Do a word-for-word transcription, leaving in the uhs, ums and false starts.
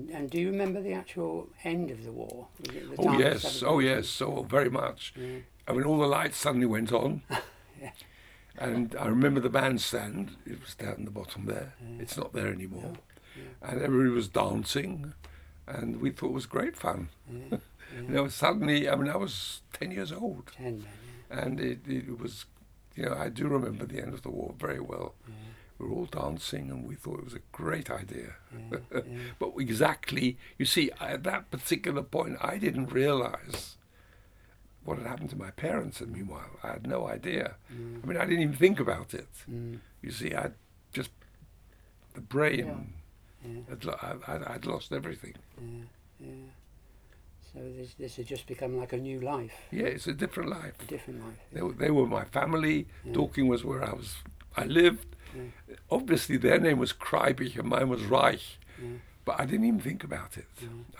And do you remember the actual end of the war? Was it the Oh time of yes, oh celebration? yes, so very much. Yeah. I mean, all the lights suddenly went on, Yeah. and I remember the bandstand. It was down the bottom there. Yeah. It's not there anymore. Yeah. And everybody was dancing, and we thought it was great fun. Yeah. Yeah. You know, suddenly, I mean, I was ten years old, Ten then, and it, it was, you know, I do remember the end of the war very well. yeah. We were all dancing, and we thought it was a great idea. Yeah. Yeah. Yeah. But exactly, you see, at that particular point, I didn't realize what had happened to my parents, and meanwhile, I had no idea. Mm. I mean, I didn't even think about it. Mm. You see, I just, the brain, Yeah. had, lo- I, I'd, I'd lost everything. Yeah. Yeah. So this this had just become like a new life, Yeah, it's a different life. a different life. They were, they were my family. Yeah. Dorking was where I was. I lived. Yeah. Obviously, their name was Kreibich and mine was Reich, Yeah. but I didn't even think about it. Yeah.